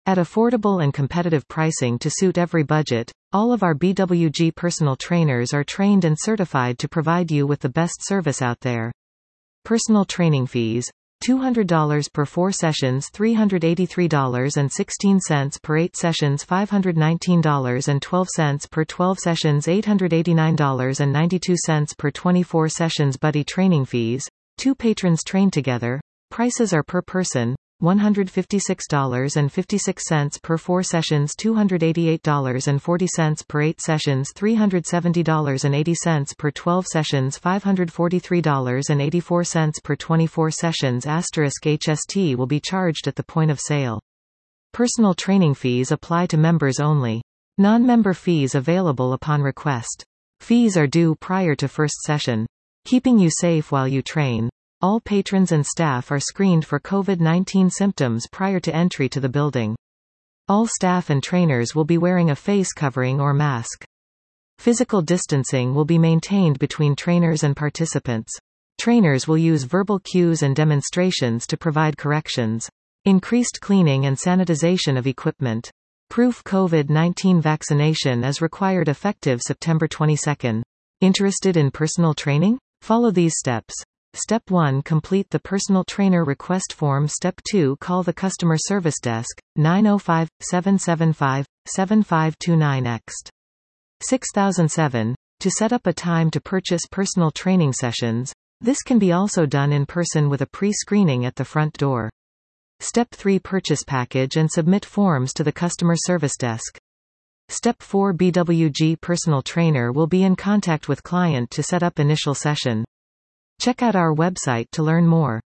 At affordable and competitive pricing to suit every budget, all of our BWG personal trainers are trained and certified to provide you with the best service out there. Personal training fees. $200 per 4 sessions, $383.16 per 8 sessions, $519.12 per 12 sessions, $889.92 per 24 sessions. Buddy training fees. 2 patrons train together. Prices are per person. $156.56 per 4 sessions, $288.40 per 8 sessions, $370.80 per 12 sessions, $543.84 per 24 sessions. HST will be charged at the point of sale. Personal training fees apply to members only. Non-member fees available upon request. Fees are due prior to first session. Keeping you safe while you train. All patrons and staff are screened for COVID-19 symptoms prior to entry to the building. All staff and trainers will be wearing a face covering or mask. Physical distancing will be maintained between trainers and participants. Trainers will use verbal cues and demonstrations to provide corrections. Increased cleaning and sanitization of equipment. Proof COVID-19 vaccination is required effective September 22. Interested in personal training? Follow these steps. Step 1. Complete the personal trainer request form. Step 2. Call the customer service desk, 905-775-7529 ext. 6007. To set up a time to purchase personal training sessions. This can be also done in person with a pre-screening at the front door. Step 3. Purchase package and submit forms to the customer service desk. Step 4. BWG personal trainer will be in contact with client to set up initial session. Check out our website to learn more.